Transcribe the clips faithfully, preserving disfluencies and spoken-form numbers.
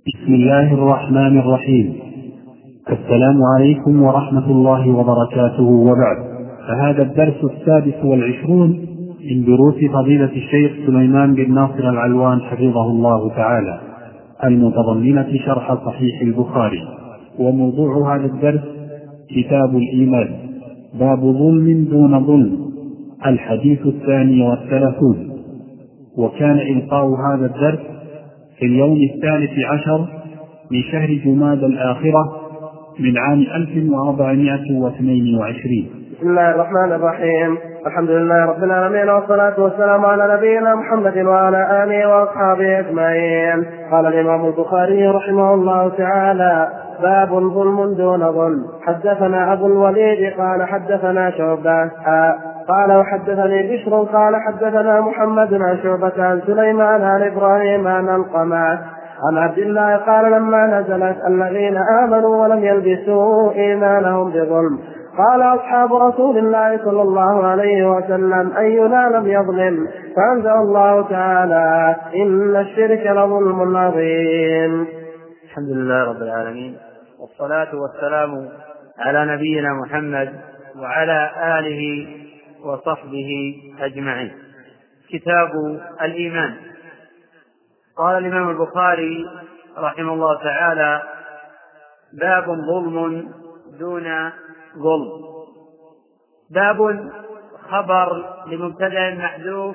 بسم الله الرحمن الرحيم. السلام عليكم ورحمة الله وبركاته، وبعد، فهذا الدرس السادس والعشرون من دروس فضيلة الشيخ سليمان بن ناصر العلوان حفظه الله تعالى، المتضمنة شرح صحيح البخاري. وموضوع هذا الدرس كتاب الإيمان، باب ظلم دون ظلم، الحديث الثاني والثلاثون. وكان إلقاء هذا الدرس في اليوم الثالث عشر من شهر جمادى الآخرة من عام ألف وأربعمائة واثنين وعشرين. بسم الله الرحمن الرحيم. الحمد لله رب العالمين، والصلاة والسلام على نبينا محمد وعلى آله وأصحابه أجمعين. قال الإمام البخاري رحمه الله تعالى: باب ظلم دون ظلم. حدثنا أبو الوليد قال حدثنا شعبة قال وحدثني بشر قال حدثنا محمد عن شعبة عن سليمان عن إبراهيم عن القمة عن عبد الله قال: لما نزلت الذين آمنوا ولم يلبسوا إيمانهم بظلم قال أصحاب رسول الله صلى الله عليه وسلم: أينا لم يظلم؟ فأنزل الله تعالى: إن الشرك لظلم عظيم. الحمد لله رب العالمين، والصلاة والسلام على نبينا محمد وعلى آله وصحبه أجمعين. كتاب الإيمان. قال الإمام البخاري رحمه الله تعالى: باب ظلم دون ظلم. باب خبر لمبتدأ محذوف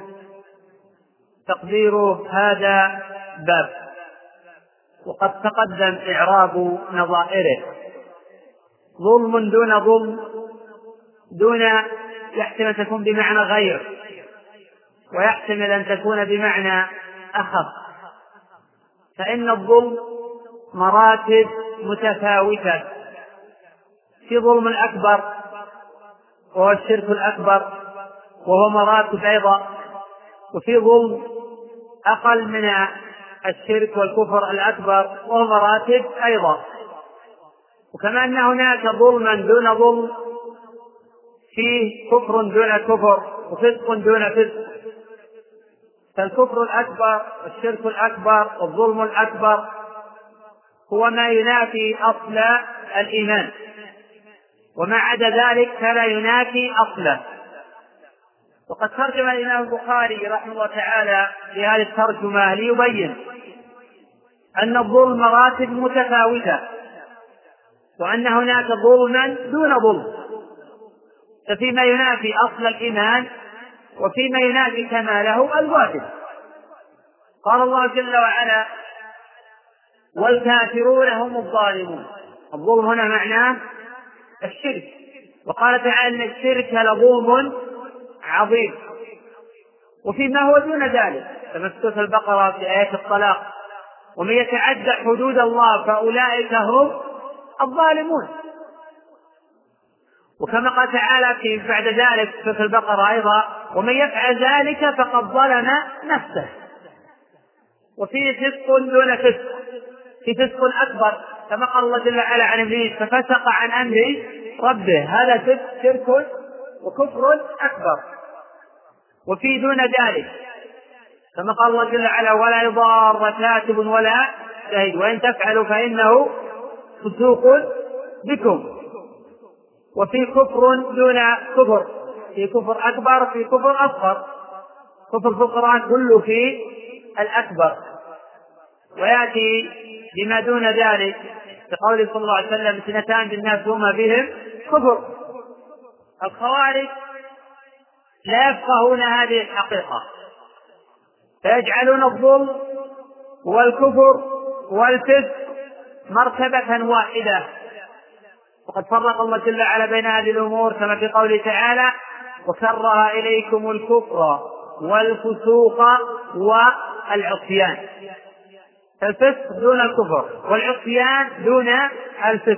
تقديره هذا باب، وقد تقدم إعراب نظائره. ظلم دون ظلم، دون يحتمل أن تكون بمعنى غير، ويحتمل أن تكون بمعنى أخف، فإن الظلم مراتب متفاوتة. في ظلم الأكبر وهو الشرك الأكبر وهو مراتب أيضا، وفي ظلم أقل من الشرك والكفر الأكبر وهو مراتب أيضا. وكما أن هناك ظلما دون ظلم، فيه كفر دون كفر وفسق دون فسق. فالكفر الأكبر والشرك الأكبر والظلم الأكبر هو ما ينافي أصل الإيمان، وما عدا ذلك فلا ينافي أصله. وقد ترجم الإمام البخاري رحمه الله تعالى في هذه الترجمة ليبين أن الظلم مراتب متفاوتة، وأن هناك ظلما دون ظلم، ففيما ينافي أصل الإيمان وفيما ينافي كماله الواجب. قال الله جل وعلا: والكافرون هم الظالمون. الظلم هنا معناه الشرك، وقال تعالى: إن الشرك لظلم عظيم. وفيما هو دون ذلك كما في سورة البقرة في آيات الطلاق: ومن يتعدى حدود الله فأولئك هم الظالمون. وكما قال تعالى في بعد ذلك في سورة البقرة أيضا: ومن يفعل ذلك فقد ظلم نفسه. وفيه فسق دون فسق، في فسق أكبر كما قال الله جل وعلا عن إبليس: ففسق عن أمر ربه. هذا فسق شرك وكفر أكبر. وفي دون ذلك كما قال الله جل وعلا: ولا يضار كاتب ولا شهيد وإن تفعلوا فإنه فسوق بكم. وفي كفر دون كفر، في كفر أكبر في كفر أصغر. كفر في القرآن كله في الأكبر، ويأتي بما دون ذلك كقوله صلى الله عليه وسلم: اثنتان بالناس هما بهم كفر. الخوارج لا يفقهون هذه الحقيقة، فيجعلون الظلم والكفر والفسق مرتبة واحدة. وقد فرق الله جل وعلا بين هذه الأمور كما في قوله تعالى: وكره إليكم الكفر والفسوق والعصيان. الفسق دون الكفر والعصيان دون الفسق.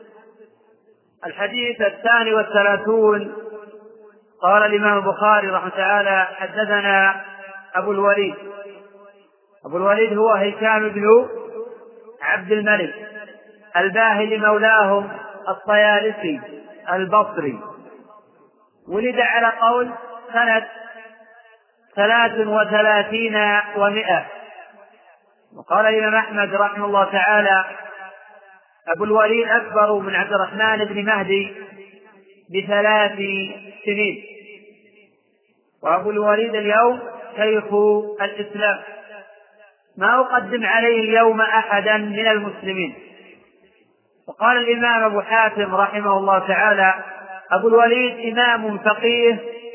الحديث الثاني والثلاثون. قال الإمام البخاري رحمه الله تعالى: حدثنا أبو الوليد. أبو الوليد هو هشام بن عبد الملك الباهلي مولاهم الطيالسي البصري، ولد على قول سنة ثلاث وثلاثين ومئة وقال الإمام أحمد رحمه الله تعالى: أبو الوليد أكبر من عبد الرحمن بن مهدي بثلاث سنين، وأبو الوليد اليوم شيخ الإسلام، ما أقدم عليه اليوم أحدا من المسلمين. وقال الإمام أبو حاتم رحمه الله تعالى: أبو الوليد إمام فقيه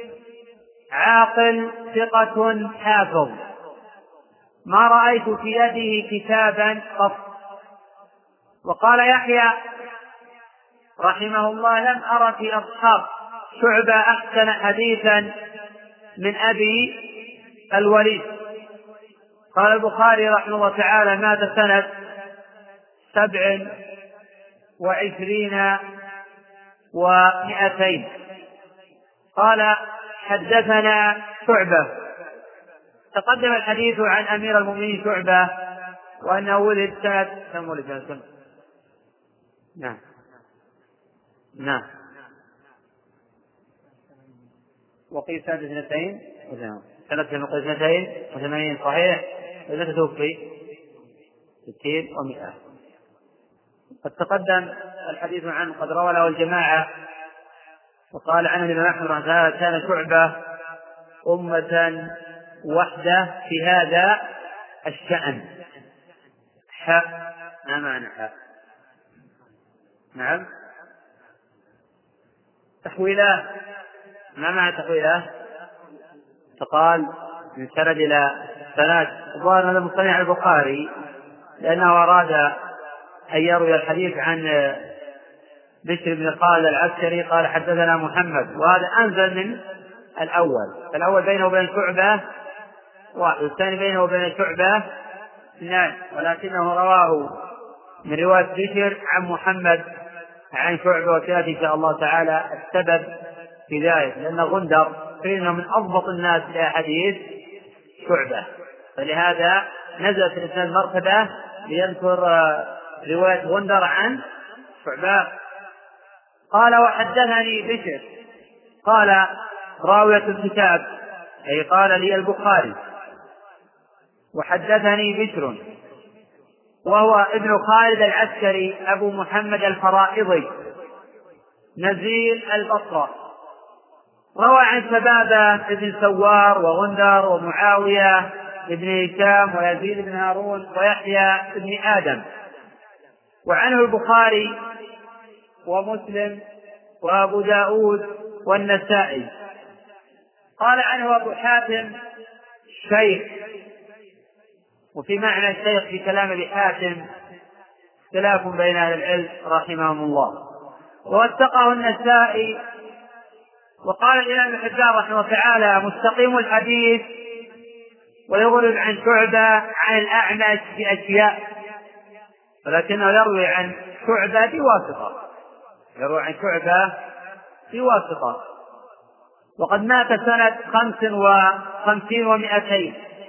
عاقل ثقة حافظ، ما رأيت في يده كتابا قط. وقال يحيى رحمه الله: لم أر في أصحاب شعبة أحسن حديثا من أبي الوليد. قال البخاري رحمه الله تعالى: مات سنة سبع وعشرين ومئتين. قال: حدثنا شعبة. تقدم الحديث عن أمير المؤمنين شعبة وأنه ولد سنة كم ولد سنة؟ نعم نعم وقيل سنة اثنتين سنة وقيل اثنتين وثمانين صحيح. إذا توفي ستين ومئة. قد تقدم الحديث عنه، قد روى له الجماعة. وقال عنه الإمام أحمد رحمه الله: كان شعبة أمة وحدة في هذا الشأن. حاء ما معنى حاء؟ نعم تحويله. ما معنى تحويله؟ فقال من سند إلى سند. الظاهر هذا مصطلح البخاري لأنه أراد أن يروي الحديث عن بشر بن خالد العسكري قال: حدثنا محمد، وهذا أنزل من الأول. فالأول بينه وبين شعبة واحد، والثاني بينه وبين شعبة اثنان، ولكنه رواه من رواية بشر عن محمد عن شعبة. وسيأتي إن شاء الله تعالى السبب في ذلك، لأن غندر فإنه من أضبط الناس لأحاديث شعبة، فلهذا نزل في الإسناد مرتبة ليذكر رواية غندر عن شعبة. قال: وحدثني بشر. قال راوية الكتاب أي قال لي البخاري: وحدثني بشر وهو ابن خالد العسكري أبو محمد الفرائضي نزيل البصرة، روى عن شبابة ابن سوار وغندر ومعاوية ابن هشام ويزيد بن هارون ويحيى ابن آدم. وعنه البخاري ومسلم وأبو داود والنسائي. قال عنه أبو حاتم: شيخ. وفي معنى الشيخ في كلام ابي حاتم اختلاف بين اهل العلم رحمهم الله. ووثقه النسائي. وقال الامام ابن حبان رحمه الله تعالى: مستقيم الحديث، ويغرب عن شعبة عن الأعمش بأشياء، ولكنه يروي عن شعبة بواسطة، يروي عن شعبة بواسطة. وقد مات سنة خمس وخمسين ومئتين،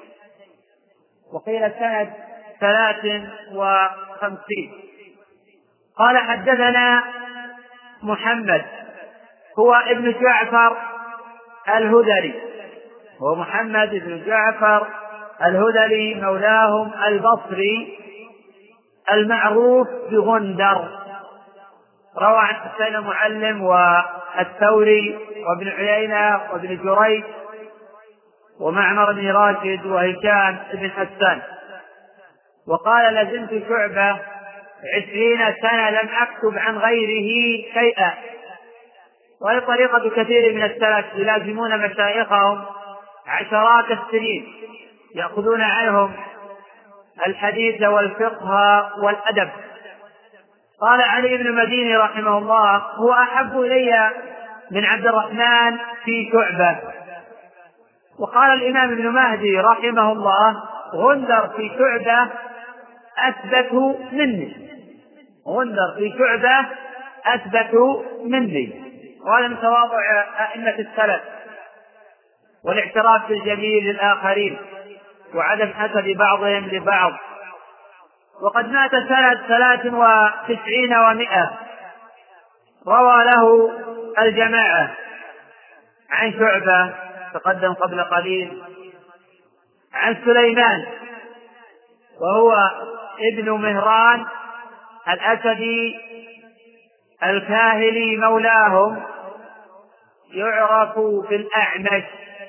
وقيل سنة ثلاث وخمسين. قال: حدثنا محمد هو ابن جعفر الهذلي، هو محمد بن جعفر الهذلي مولاهم البصري المعروف بغندر، روى عن حسين المعلم والثوري وابن عيينة وابن جريج ومعمر بن راشد وهشام بن حسان. وقال: لزمت شعبة عشرين سنة لم أكتب عن غيره شيئا. وهي طريقة كثير من السلف يلازمون مشايخهم عشرات السنين، يأخذون عنهم الحديث والفقه والأدب. قال علي بن المديني رحمه الله: هو أحب إلي من عبد الرحمن في شعبة. وقال الإمام ابن مهدي رحمه الله: غندر في شعبة أثبت مني، غندر في شعبة أثبت مني. وهذا من تواضع أئمة السلف والاعتراف بالجميل للآخرين وعدم حسد بعضهم لبعض. وقد مات سنة ثلاث وتسعين ومئة، روى له الجماعة عن شعبة تقدم قبل قليل، عن سليمان وهو ابن مهران الأسدي الكاهلي مولاهم، يعرف بالأعمش،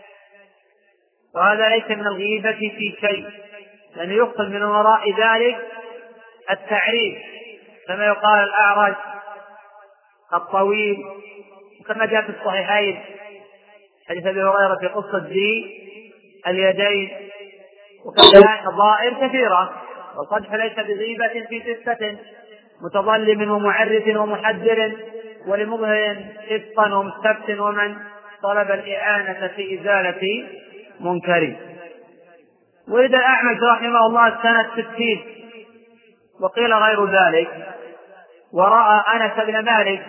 وهذا ليس من الغيبة في شيء، لأنه يقصد من وراء ذلك التعريف، كما يقال الأعرج الطويل، كما جاء في الصحيحين حديث أبي هريرة في قصة ذي اليدين. وكذلك ضائر كثيرة، والقدح ليس بغيبة في ستة: متظلم ومعرف ومحذر ولمظهر صدقا ومستبت ومن طلب الإعانة في إزالة منكر. ولد الأعمش رحمه الله سنة ستين، وقيل غير ذلك، ورأى أنس بن مالك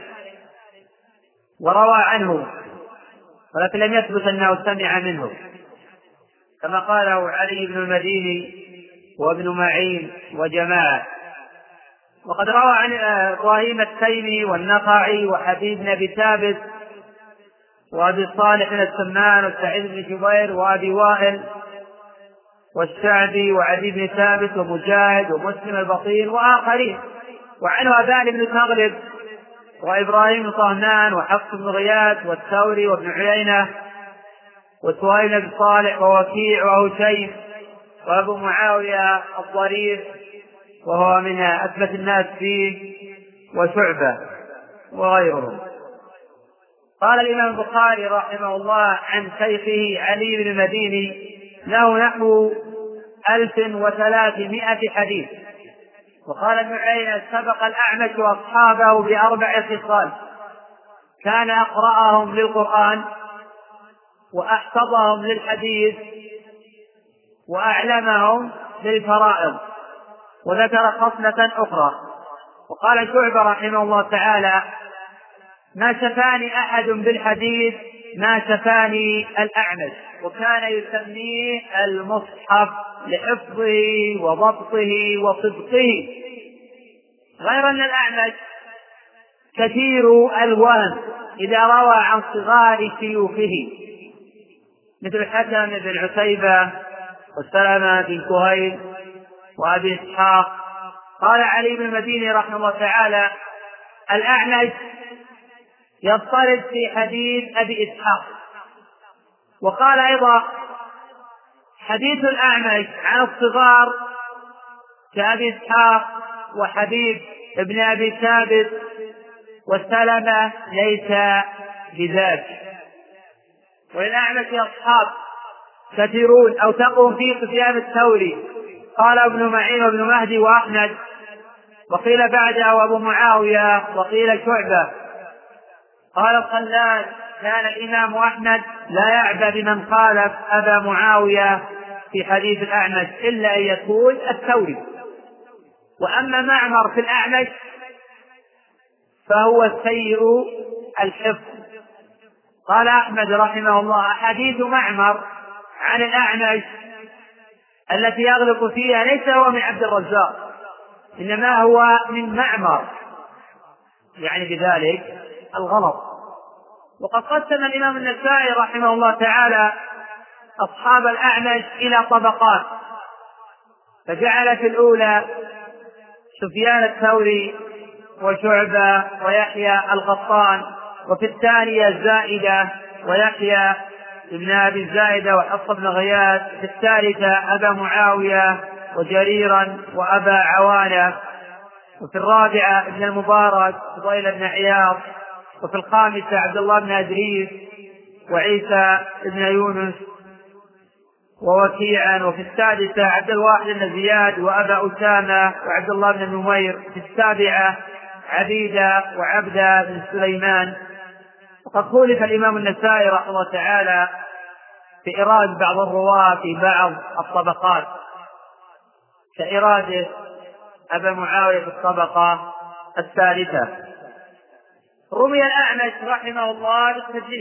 وروى عنه، ولكن لم يثبت أنه سمع منه، كما قاله علي بن المديني وابن معين وجماعة. وقد روى عن إبراهيم التيمي والنخعي وحبيب بن أبي ثابت وأبي صالح بن السمان وسعيد بن جبير وأبي وائل والشعبي وعدي بن ثابت ومجاهد ومسلم البطين وآخرين، وعنه أبان بن تغلب وإبراهيم بن طهمان وحفص بن غياث والثوري وابن عيينة وسهيل بن صالح ووكيع وهشيم وأبو معاوية الضرير وهو من أثبت الناس فيه وشعبة وغيرهم. قال الإمام البخاري رحمه الله عن شيخه علي بن المديني: له نحو ألف وثلاثمائة حديث. وقال ابن عيينة: سبق الأعمش وأصحابه بأربع خصال: كان أقرأهم للقرآن، وأحفظهم للحديث، وأعلمهم للفرائض. وذكر خصلة أخرى. وقال شعبة رحمه الله تعالى: ما شفاني أحد بالحديث ما شفاني الأعمش، وكان يسميه المصحف لحفظه وضبطه وصدقه. غير أن الأعمش كثير الوهم إذا روى عن صغار شيوخه، مثل حكم بن عتيبة والسلمة بن كهيل وأبي إسحاق. قال علي بن المديني رحمه الله تعالى: الأعمش يضطرد في حديث أبي إسحاق. وقال أيضا: حديث الأعمش عن الصغار كأبي إسحاق وحبيب ابن أبي ثابت والسلمة ليس بذاك. وللأعمش أصحاب كثيرون أو تقوم في سفيان الثوري، قال ابن معين وابن مهدي وأحمد، وقيل بعده وأبو معاوية، وقيل شعبة. قال الخلال: كان الإمام أحمد لا يعبأ بمن خالف أبا معاوية في حديث الأعمش إلا أن يكون الثوري. وأما معمر في الأعمش فهو سيء الحفظ. قال أحمد رحمه الله: أحاديث معمر عن الأعمش التي يغلق فيها ليس هو من عبد الرزاق، إنما هو من معمر، يعني بذلك الغلط. وقد قسم الإمام النسائي رحمه الله تعالى أصحاب الأعمش إلى طبقات، فجعل في الأولى سفيان الثوري وشعبة ويحيى القطان، وفي الثانية الزائدة ويحيى ابن أبي الزائدة وحفص بن غياث، في الثالثة أبا معاوية وجريرا وأبا عوانة، وفي الرابعة ابن المبارك فضيل بن عياض، وفي الخامسة عبد الله بن أدريس وعيسى بن يونس ووكيعا، وفي السادسة عبد الواحد بن زياد وأبا أسامة وعبد الله بن نمير، في السابعة عبيدة وعبدة بن سليمان. وقد خولف الإمام النسائي رحمه الله تعالى في إراد بعض الرواة في بعض الطبقات، كإرادة أبا معاوية في الطبقة الثالثة. رمي الأعمش رحمه الله بالتدليس،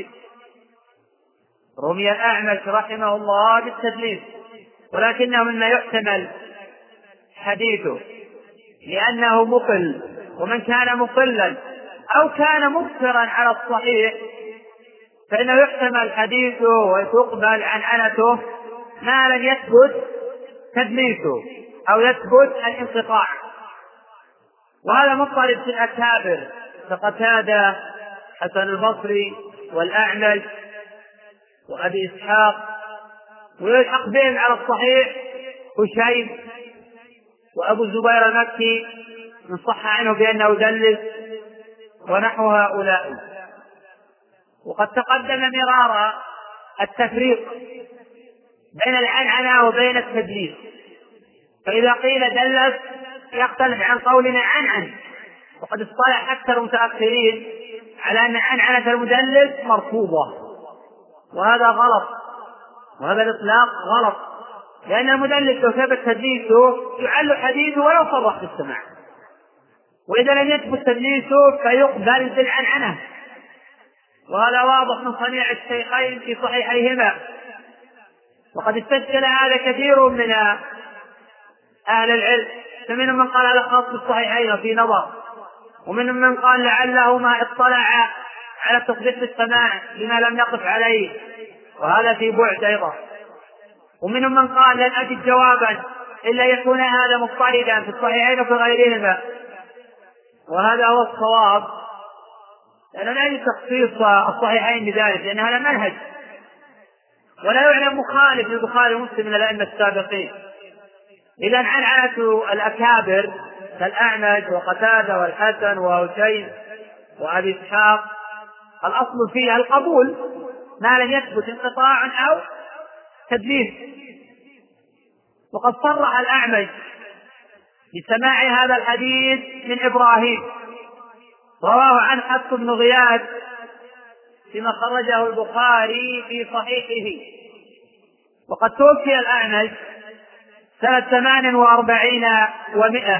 رمي الأعمش رحمه الله بالتدليس، ولكنه مما يحتمل حديثه لأنه مقل، ومن كان مقلا أو كان مكثرا على الصحيح فإنه يحتمل حديثه وتقبل عنعنته ما لم يثبت تدليسه. أو يثبت الانقطاع. وهذا مضطرد في الأكابر كقتادة، حسن البصري، والأعمش، وأبي إسحاق، ويلحق بهم على الصحيح هشيم وأبو الزبير المكي من صح عنه بأنه دلس، ونحو هؤلاء. وقد تقدم مرارا التفريق بين العنعنة وبين التدليس، فإذا قيل دلس يختلف عن قولنا عنعن، وقد اصطلح أكثر المتأخرين على أن عنعنة المدلس مرفوضة، وهذا غلط، وهذا الإطلاق غلط، لأن المدلس لو ثبت تدليسه يعل حديثه ولو صرح بالسماع، وإذا لم يثبت تدليسه فيقبل بالعنعنة، وهذا واضح من صنيع الشيخين في صحيحيهما. وقد استشكل هذا كثير من أهل العلم، فمنهم من قال هذا خاص بالصحيحين في نظر، ومنهم من قال لعله ما اطلع على تصديق السماع لما لم يقف عليه، وهذا في بعد أيضا. ومنهم من قال لن أجد جوابا إلا يكون هذا مضطردا في الصحيحين وفي غيرهما، وهذا هو الصواب، لأنه لا يجب تخصيص الصحيحين بذلك، لأن هذا منهج ولا يعلم مخالف للبخاري ومسلم من الأئمة السابقين. إذا عنعنة الأكابر كالأعمش وقتادة والحسن وهشيم وأبي إسحاق الأصل فيها القبول ما لم يثبت انقطاع أو تدليس. وقد صرح الأعمش بسماع هذا الحديث من إبراهيم، رواه عن حفص بن غياث فيما خرجه البخاري في صحيحه. وقد توفي الأعمش سنة ثمان وأربعين ومئة.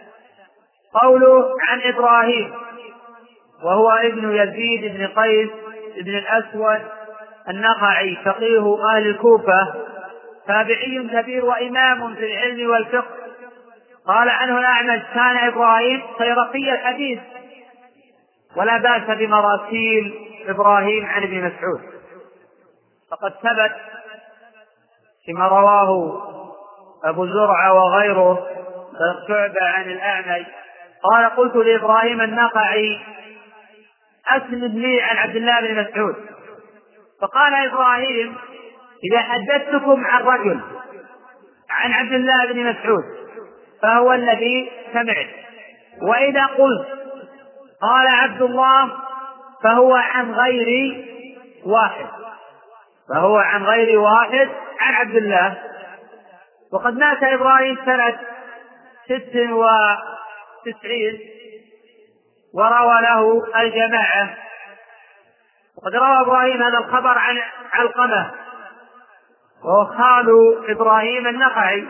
قوله عن إبراهيم وهو ابن يزيد بن قيس بن الأسود النخعي فقيه أهل الكوفة، تابعي كبير وإمام في العلم والفقه. قال عنه الأعمش كان إبراهيم خيرقي الحديث، ولا بأس بمراسيل إبراهيم عن ابن مسعود. فقد ثبت فيما رواه أبو زرعة وغيره شعبة عن الأعمش قال قلت لإبراهيم النخعي أسند لي عن عبد الله بن مسعود، فقال إبراهيم إذا حدثتكم عن رجل عن عبد الله بن مسعود فهو الذي سمعت، وإذا قلت قال عبد الله فهو عن غير واحد فهو عن غير واحد عن عبد الله. وقد مات إبراهيم سنة ست وتسعين وروى له الجماعة. وقد روى إبراهيم هذا الخبر عن علقمة وهو خال إبراهيم النخعي،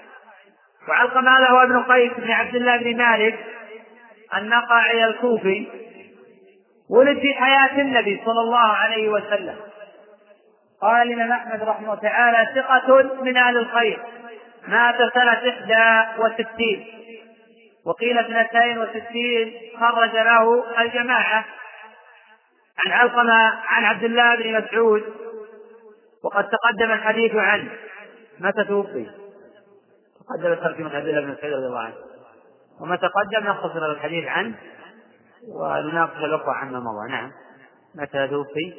وعلقمة هذا هو ابن قيس بن عبد الله بن مالك النخعي الكوفي، ولد في حياة النبي صلى الله عليه وسلم. قال الإمام أحمد رحمه تعالى ثقة من أهل الخير، مات سنة إحدى وستين، وقيل اثنتين وستين، خرج له الجماعة. عن علقمة عن عبد الله بن مسعود، وقد تقدم الحديث عنه. متى توفي؟ تقدم ترجمة عبد الله بن مسعود رضي الله عنه، وما تقدم نختصر الحديث عنه ونناقش الأخرى عما مضى. نعم. متى توفي؟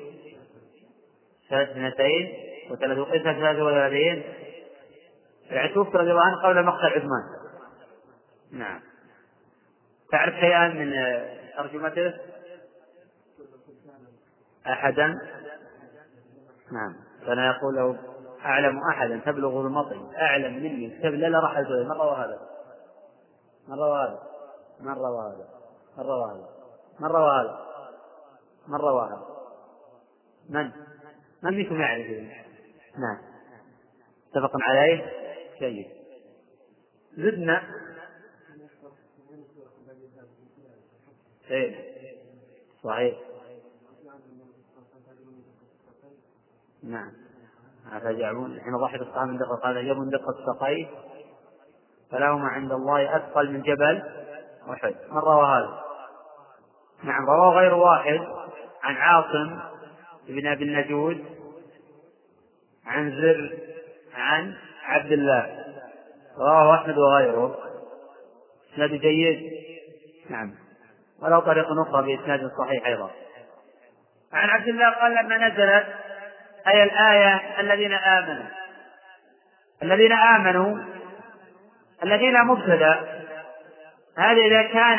سنتين وثلاث قسم ثلاث وثلاثين، يعني توفي رضي الله عنه قبل مقتل عثمان. نعم. تعرف شيئا من ترجمته؟ أحدا؟ نعم. فأنا يقول له أعلم أحدا تبلغ المطي أعلم مني كتب لا راح أقول من روى هذا من روى هذا من روى هذا من روى هذا من روى هذا من روى هذا من من منكم يعرف؟ نعم. اتفق عليه. جيد. زدنا. ايه صحيح. نعم. رجعون حين ضحك الصحابة من دقة قال يوم دقة سقيه فلهما عند الله أثقل من جبل أحد. من روى هذا؟ نعم. رواه غير واحد عن عاصم ابن أبي النجود عن زر عن عبد الله رواه أحمد وغيره إسناد جيد. نعم. ولو طريق أخرى بإسناد صحيح أيضا. عن عبد الله قال لما نزلت أي الآية الذين آمنوا الذين آمنوا الذين مبتدأ، هذا إذا كان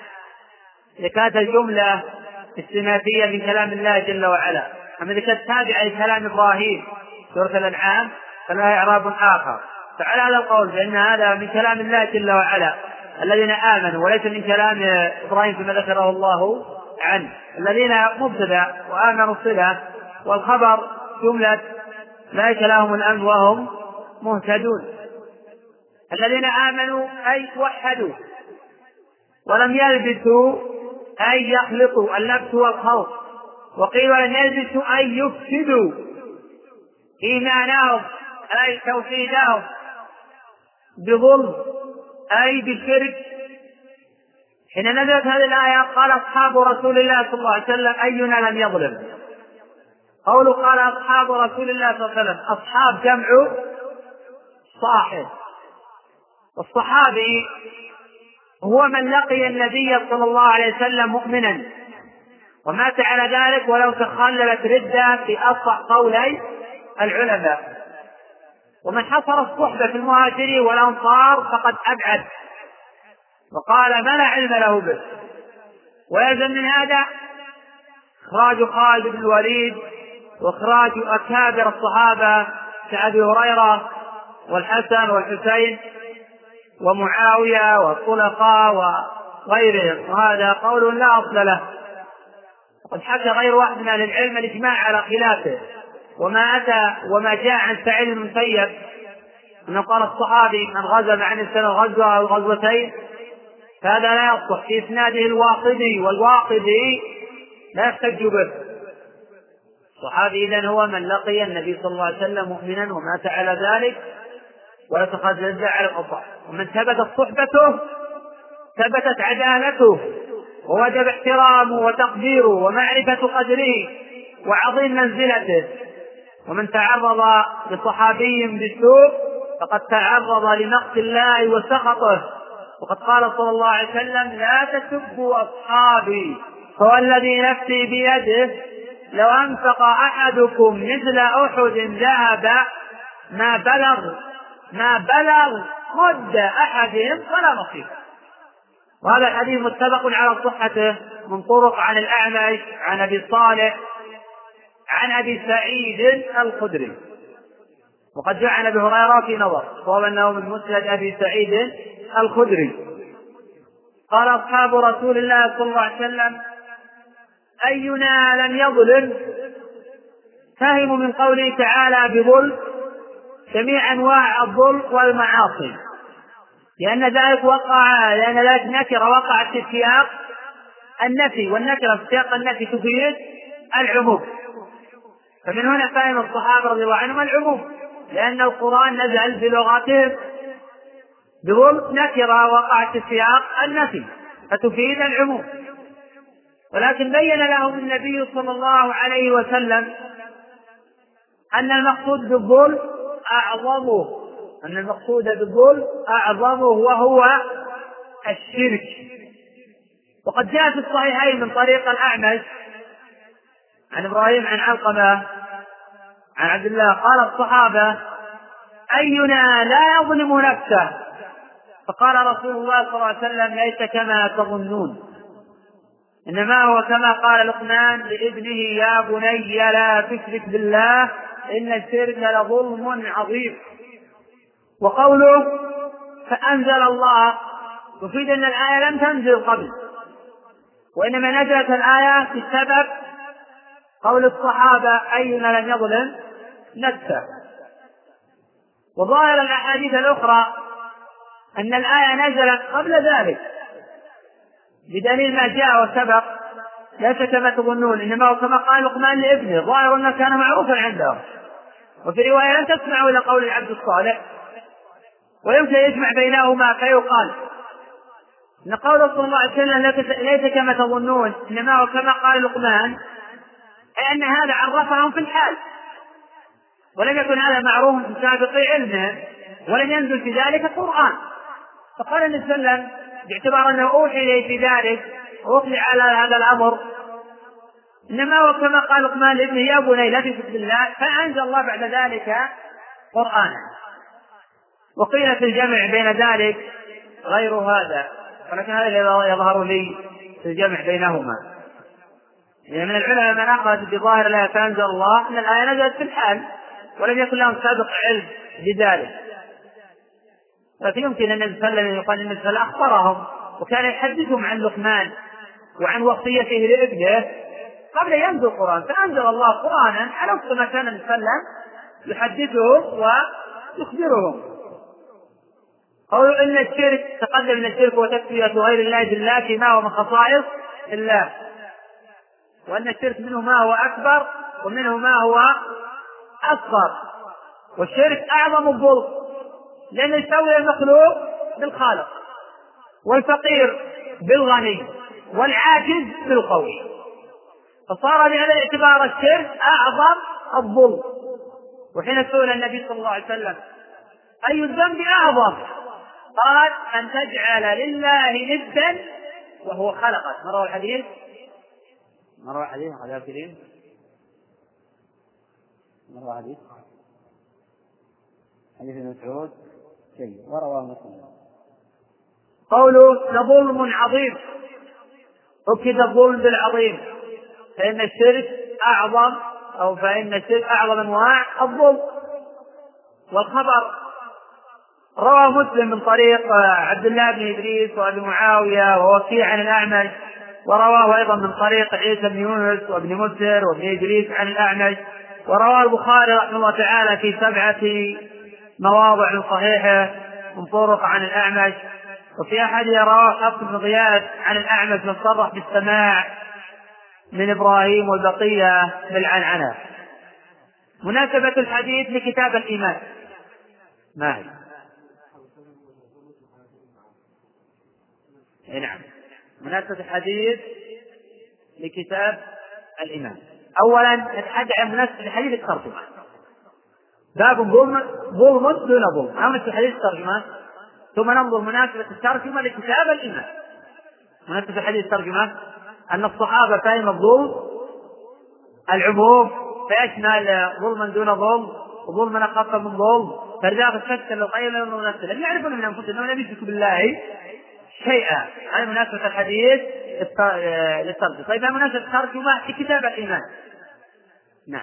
إذا كانت الجملة استئنافية من كلام الله جل وعلا، أما إذا كانت تابعة لكلام إبراهيم سورة الأنعام فلها إعراب آخر. فعلى هذا القول بأن هذا من كلام الله جل وعلا الذين آمنوا وليس من كلام إبراهيم فيما ذكره الله عنه. الذين مبتدأ وآمنوا صلة والخبر جملة ليس لهم الأمن وهم مهتدون. الذين آمنوا أي وحدوا ولم يلبسوا أي يخلطوا، اللبس والخلط. وقيل ولم يلبسوا أي يفسدوا إيمانهم أي توحيدهم بظلم أي بشرك. حين نزلت هذه الآية قال أصحاب رسول الله صلى الله عليه وسلم أينا لم يظلم. قوله قال أصحاب رسول الله صلى الله عليه وسلم، أصحاب جمع صاحب، والصحابي هو من لقي النبي صلى الله عليه وسلم مؤمنا ومات على ذلك ولو تخللت ردة في أصح قولي العلماء. ومن حصر الصحبة في المهاجرين والأنصار فقد أبعد وقال ما لا علم له به. ويلزم من هذا إخراج خالد بن الوليد وإخراج أكابر الصحابة كأبي هريرة والحسن والحسين ومعاوية والطلقاء وغيرهم، وهذا قول لا أصل له. وقد حكى غير واحد من أهل العلم الإجماع على خلافه. وما أتى وما جاء عن سعيد بن المسيب أنه قال الصحابي من غزا مع السنة غزوة أو غزوتين فهذا لا يصح في إسناده الواقدي، والواقدي لا يحتج به. الصحابي إذن هو من لقي النبي صلى الله عليه وسلم مؤمنا ومات على ذلك ولا تخلد على الأصح. ومن ثبتت صحبته ثبتت عدالته ووجب احترامه وتقديره ومعرفة قدره وعظيم منزلته. ومن تعرض لصحابي بالسوء فقد تعرض لمقت الله وسخطه. وقد قال صلى الله عليه وسلم لا تسبوا أصحابي فوالذي نفسي بيده لو أنفق أحدكم مثل أحد ذهب ما بلغ ما بلغ مد أحدهم ولا نصيبه. وهذا الحديث متفق على صحته من طرق عن الأعمش عن أبي صالح عن أبي سعيد الخدري. وقد جاء عن أبي هريرة في نظر وهو أنه من مسند أبي سعيد الخدري قال أصحاب رسول الله صلى الله عليه وسلم أينا لم يظلم. فهموا من قوله تعالى بظلم جميع أنواع الظلم والمعاصي، لأن ذلك وقع لأن ذلك نكرة وقعت في سياق النفي، والنكرة في سياق النفي تفيد العموم. فمن هنا فهم الصحابة رضي الله عنهم العموم، لأن القرآن نزل بلغتهم بظلم نكرة وقعت في سياق النفي فتفيد العموم. ولكن بين لهم النبي صلى الله عليه وسلم أن المقصود بالظلم أعظمه أن المقصود بالظلم أعظمه وهو الشرك. وقد جاء في الصحيحين من طريق الأعمش عن إبراهيم عن علقمة عن عبد الله قال الصحابة أينا لا يظلم نفسه؟ فقال رسول الله صلى الله عليه وسلم ليس كما تظنون، إنما هو كما قال لقمان لابنه يا بني لا تشرك بالله إن الشرك لظلم عظيم. وقوله فأنزل الله يفيد أن الآية لم تنزل قبل، وإنما نزلت الآية في السبب قول الصحابة أينا لم يظلم نفسه. وظاهر الأحاديث الأخرى أن الآية نزلت قبل ذلك بدليل ما جاء وسبق ليس كما تظنون إنما هو كما قال لقمان لابنه، ظاهر أنه كان معروفا عنده. وفي رواية لم تسمعوا إلى قول العبد الصالح، ويمكن يجمع بينهما فيقال إن قوله صلى الله عليه وسلم ليس كما تظنون إنما هو كما قال لقمان، أي أن هذا عرفهم في الحال ولم يكن هذا معروف في سابق علمه، ولم ينزل في ذلك القرآن. فقال النبي صلى الله عليه وسلم باعتبار أنه أوحي إليه في ذلك وأطلع على هذا الأمر، إنما هو كما قال لقمان لابنه يا بني لا تشرك بالله، فأنزل الله بعد ذلك قرآنا. وقيل في الجمع بين ذلك غير هذا، ولكن هذا يظهر لي في الجمع بينهما. يعني من العلماء من أخذ بظاهر الآية فأنزل الله أن الآية نزلت في الحال ولم يكن لهم سابق علم بذلك. لكن يمكن أن النبي صلى الله عليه وسلم يقال النبي صلى الله عليه وسلم أخبرهم وكان يحدثهم عن لقمان وعن وصيته لابنه قبل ينزل القرآن، فأنزل الله قرآنا على وفق ما كان النبي صلى الله عليه وسلم يحدثهم ويخبرهم. قالوا إن الشرك تقدم من الشرك وتكفية غير الله بالله فيما هو من خصائص الله، وأن الشرك منه ما هو أكبر ومنه ما هو أصغر، والشرك أعظم الظلم لأن يسوي المخلوق بالخالق والفقير بالغني والعاجز بالقوي، فصار بهذا الاعتبار الشرك أعظم الظلم. وحين سئل النبي صلى الله عليه وسلم أي الذنب أعظم قال أن تجعل لله ندا وهو خلقك. مرة الحديث مرة الحديث هذا كريم مرة حديث حديث ابن مسعود شيء ورواه مسلم. قوله لظلم عظيم، أكد الظلم بالعظيم، فإن الشرك أعظم أو فإن الشرك أعظم أنواع الظلم. والخبر رواه مسلم من طريق عبد الله بن إدريس وأبي معاوية ووكيع عن الأعمش، ورواه أيضا من طريق عيسى بن يونس وابن مسر وابن إدريس عن الأعمش، ورواه البخاري رحمه الله تعالى في سبعة مواضع من صحيحه من طرق عن الأعمش، وفي أحدها رواه حفص بن غياث عن الأعمش من صرح بالسماع من إبراهيم والبقية بالعنعنة. مناسبة الحديث لكتاب الإيمان. ما هي؟ نعم، مناسبة الحديث لكتاب الإيمان. أولا نتحدث عن مناسبة الحديث الترجمة، باب ظلم ظلم دون ظلم، أما في الحديث الترجمة، ثم ننظر مناسبة الترجمة لكتاب الإيمان. مناسبة الحديث الترجمة أن الصحابة فهم الظلم العموم فيشمل ظلما دون ظلم وظلما أخف من ظلم، فلذلك شك لو قيل لهم مناسبة لم يعرفون من أنفسهم أنهم لم يشركوا بالله شيئا. هذه مناسبة الحديث للترجمة. طيب مناسبة الترجمة في كتاب الإيمان. نعم،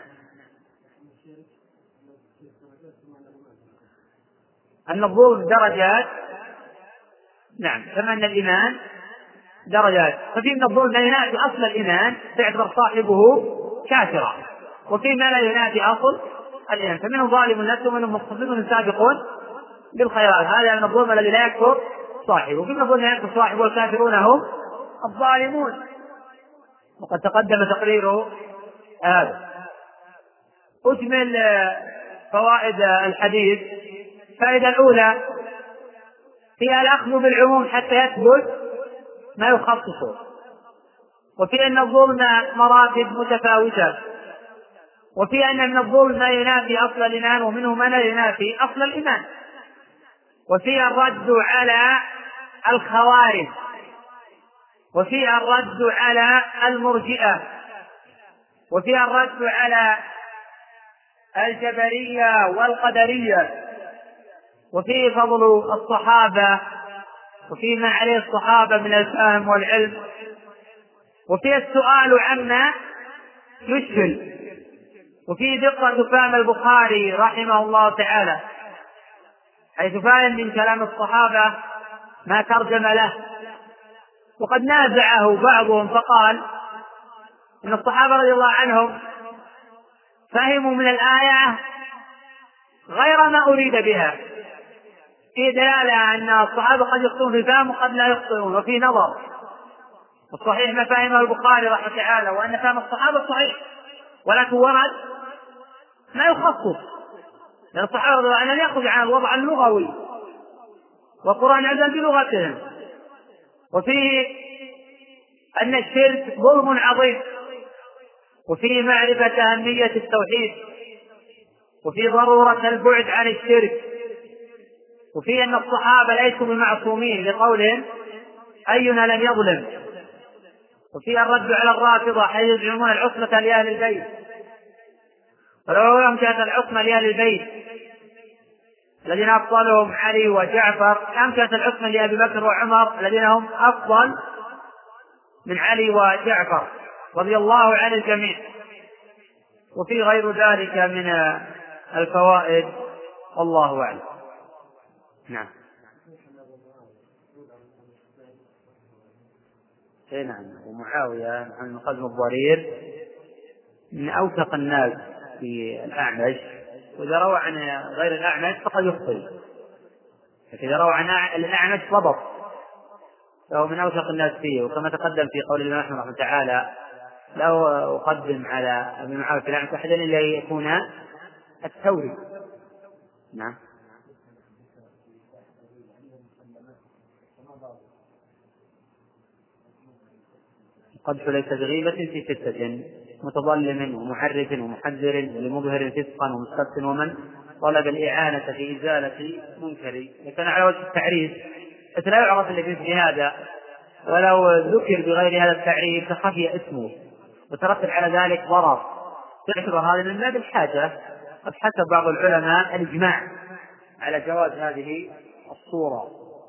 أن الظلم درجات، نعم، كما أن الإيمان درجات، ففي من الظلم لا ينافي أصل الإيمان فيعتبر صاحبه كافرا، وفي ما لا ينافي أصل الإيمان فمنهم ظالم نفسه ومنهم مقتصد سابق بالخيرات. هذا من الظلم الذي لا يكفر صاحبه، وفي من الظلم لا يكفر صاحبه والكافرون هم الظالمون، وقد تقدم تقريره هذا. أجمل فوائد الحديث. الفائدة الأولى فيها الأخذ بالعموم حتى يثبت ما يخصصه، وفي أن الظلم مراتب متفاوتة، وفي أن من الظلم ما ينافي أصل الإيمان ومنه ما لا ينافي أصل الإيمان، وفيها الرد على الخوارج، وفيها الرد على المرجئة، وفيها الرد على الجبرية والقدرية، وفيه فضل الصحابة وفيه ما عليه الصحابة من الفهم والعلم، وفيه السؤال عما يشكل، وفيه دقة فهم البخاري رحمه الله تعالى حيث فهم من كلام الصحابة ما ترجم له. وقد نازعه بعضهم فقال إن الصحابة رضي الله عنهم فهموا من الآية غير ما أريد بها، في دلالة أن الصحابة قد يخطئون في الفهم وقد لا يخطئون، وفي نظر. الصحيح ما فهمه البخاري رحمه الله تعالى وأن فهم الصحابة صحيح، ولكن ورد ما يخصص، لأن الصحابة رضي الله عنهم يأخذ عن الوضع اللغوي والقرآن نزل بلغتهم. وفيه أن الشرك ظلم عظيم، وفيه معرفة أهمية التوحيد، وفيه ضرورة البعد عن الشرك، وفي أن الصحابة ليسوا بمعصومين لقولهم أينا لم يظلم. وفي الرد على الرافضة حيث يزعمون العصمة لأهل البيت، ولو لم كانت العصمة لأهل البيت الذين أفضلهم علي وجعفر كم كانت العصمة لأبي بكر وعمر الذين هم أفضل من علي وجعفر رضي الله عن الجميع. وفي غير ذلك من الفوائد والله أعلم. نعم. نعم. ومعاوية عن قزم الضرير من أوثق الناس في الأعمش، وإذا روى عن غير الأعمش فقد يخطئ، إذا روى عن الأعمش ضبط، فهو من أوثق الناس فيه. وكما تقدم في قول الإمام أحمد رحمه تعالى لو أقدم على أبي معاوية في الأعمش أحدا إلا يكون الثوري. نعم. قدح ليس بغيبة في ستة: متظلم ومحرف ومحذر ولمظهر فسقا ومستبت ومن طلب الإعانة في إزالة منكر. لكن على وجه التعريف فلا يعرف الذي في هذا، ولو ذكر بغير هذا التعريف فخفي اسمه وترتب على ذلك ضرر، تعتبر هذا من باب الحاجة. قد حسب بعض العلماء الإجماع على جواز هذه الصورة.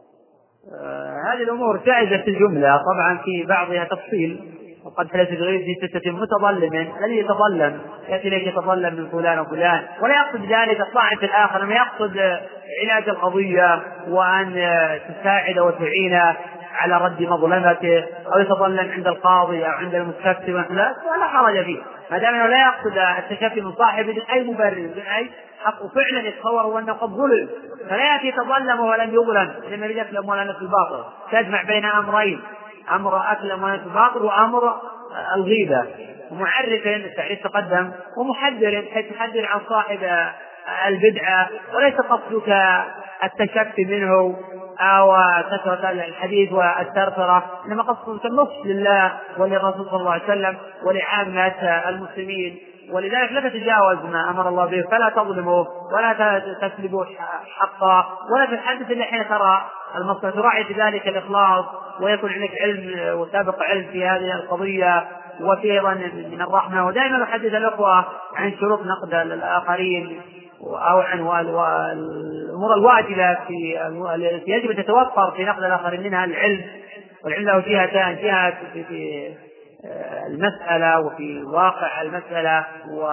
آه هذه الأمور جائزة في الجملة، طبعا في بعضها تفصيل. وقد حدث بغير في ستة: متظلم الذي يتظلم يأتي إليك يتظلم من فلان وفلان، ولا يقصد ذلك الطاعن في الآخر، أنه يقصد علاج القضية وأن تساعد وتعين على رد مظلمته، أو يتظلم عند القاضي أو عند المستفتي ولا حرج فيه، ما دام أنه لا يقصد التشفي من صاحبه أي مبرر من أي حق فعلا يتصور أنه قد ظلم، فلا يأتي يتظلم ولم يظلم لما يريد أكل أموال الناس بالباطل. تجمع بين أمرين: أمر أكل أموال الناس بالباطل وأمر الغيبة. ومعرف التعريف تقدم، ومحذر حيث تحذر عن صاحب البدعة وليس قصدك التشفي منه أو كثرة الحديث والترفرة، إنما قصدك النصح لله وللرسول صلى الله عليه وسلم ولعامة المسلمين. ولذلك لا تتجاوز ما أمر الله به، فلا تظلمه ولا تسلبه حقه ولا تتحدث إلا حين ترى المصلحة، تراعي في ذلك الإخلاص ويكون عندك علم وسابق علم في هذه القضية. وفي أيضا من الرحمة، ودائما نحدث الأخوة عن شروط نقد الآخرين أو عن الأمور الواجبة في يجب أن تتوفر في نقد الآخرين، منها العلم، والعلم له جهتان: جهة في المسألة وفي واقع المسألة،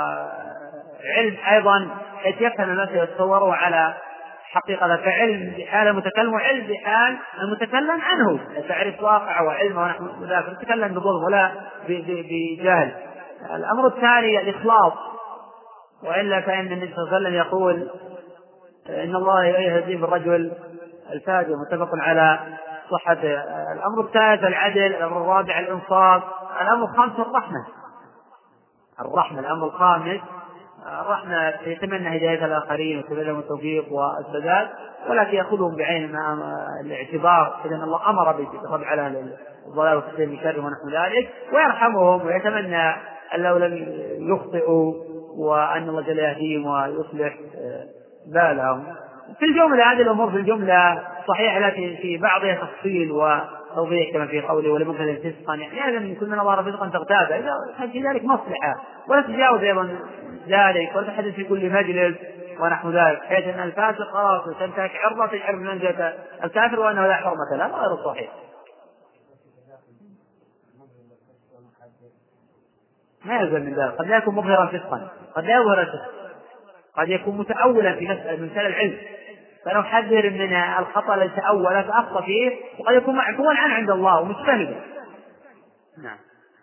وعلم أيضا حيث يفهم المسألة يتصوره على حقيقة، فعلم بحال المتكلم وعلم بحال المتكلم عنه، تعرف واقع وعلم ونحن نتكلم بظلم ولا بجهل. الأمر الثاني الإخلاص، وإلا فإن النبي صلى الله عليه وسلم يقول إن الله يهدي بالرجل الفاجر، متفق على صحة. الأمر الثالث العدل. الأمر الرابع الإنصاف. الأمر الخامس الرحمة. الرحمة الأمر الخامس الرحمة، يتمنى هداية الآخرين وتبين لهم التوفيق والسداد، ولكن يأخذهم بعين الاعتبار، إذن الله أمر بالرد على الضلال والتسليم من شر ونحو ذلك، ويرحمهم ويتمنى أن لو لم يخطئوا وأن الله جل يهديهم ويصلح بالهم. في الجملة هذه الأمور في الجملة صحيحة، لكن في بعضها تفصيل وتوضيح كما في قوله ولمنكر فسقا، يعني لازم يكون من الله فسقا تغتابه إذا كان في ذلك مصلحة، ولا تتجاوز أيضا ذلك ولا تحدث في كل مجلس ونحو ذلك، حيث أن الفاسق خلاص تنتهك عرضه تشعر بمنزلة الكافر وأنه لا حرمة له، غير صحيح. ما يلزم من ذلك، قد لا يكون مظهرا فسقا، قد لا يظهر الفسق، قد يكون متأولا في مسألة من مسألة العلم، فنحذر من الخطأ الذي تأول فأخطأ فيه، وقد يكون معفوا عنه عند الله ومجتهدا. نعم.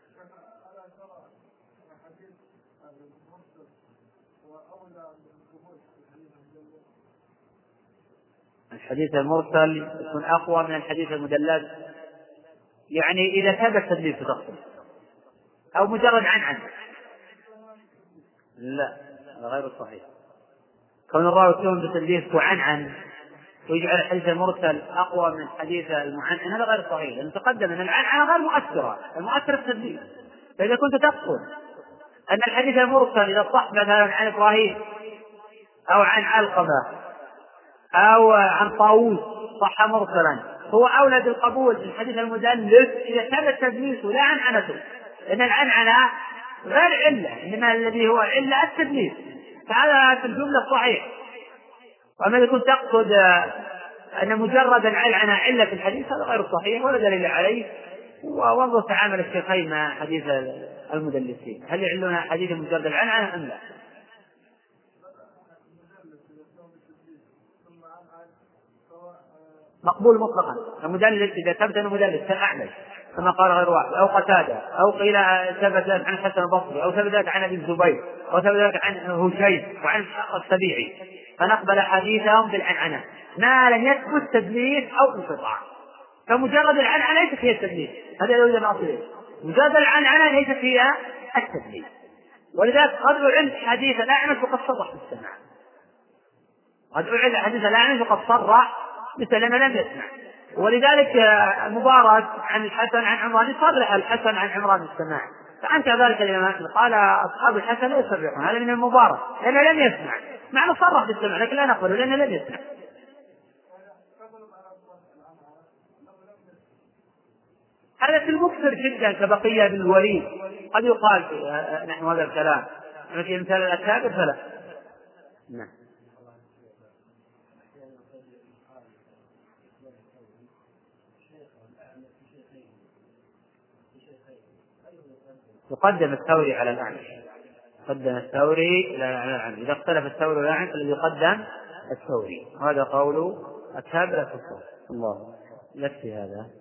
الحديث المرسل يكون أقوى من الحديث المدلس، يعني إذا ثبت تدليس تقصد أو مجرد عن عن لا، هذا غير صحيح. كون الراوي يكون بتدليس وعن عن ويجعل الحديث المرسل أقوى من الحديث المعنعن، هذا غير صحيح، لأن تقدم أن العنعنة غير مؤثرة، المؤثر التدليس. فإذا كنت تقصد أن الحديث المرسل إذا صح مثلا عن إبراهيم أو عن علقمة أو عن طاووس صح مرسلا هو أولى بالقبول في الحديث المدلس إذا ثبت تدليسه لا عنعنته، لأن العنعنة غير علة، إنما الذي هو علة التدليس، فهذا في الجملة صحيح. وأما يكون تقصد أن مجرد العنعنة علة في الحديث هذا غير صحيح ولا دليل عليه. وانظر تعامل الشيخين مع حديث المدلسين، هل يعلون حديث مجرد العنعنة أم لا؟ مقبول مطلقا. المدلس إذا ثبت أنه مدلس كالأعمش كما قال غير واحد، أو قتادة، أو قيل ثبتت عن حسن البصري، أو ثبتت عن أبي الزبير، أو ثبتت عن هشيم وعن السبيعي، فنقبل حديثهم بالعنعنة ما لم يثبت تدليس أو انقطاع. فمجرد العنعنة ليست هي التدليس، هذا يريد الأصل، مجرد العنعنة ليست هي التدليس. ولذلك قد أعلن حديث الأعمش وقد صرح بالسماع، قد أعلن حديث الأعمش وقد صرح مثل ما لم يسمع. ولذلك مبارك عن الحسن عن عمران صرح الحسن عن عمران بالسماع، فأنت ذلك الإمام قال أصحاب الحسن لا يصرحون، هذا من المبارك لأنه لم يسمع، معنى صرح بالسماع لكن لا نقبله لأنه لم يسمع. هذا في المكثر جدا كبقية بالوليد، قد يقال نحن هذا الكلام، لكن مثال الأكابر فلا. نعم. يقدم الثوري على الأعمش، يقدم الثوري على الأعمش، إذا اختلف الثوري والأعمش الذي يقدم الثوري، وهذا قول أكابر الكفار. الله يكفي هذا.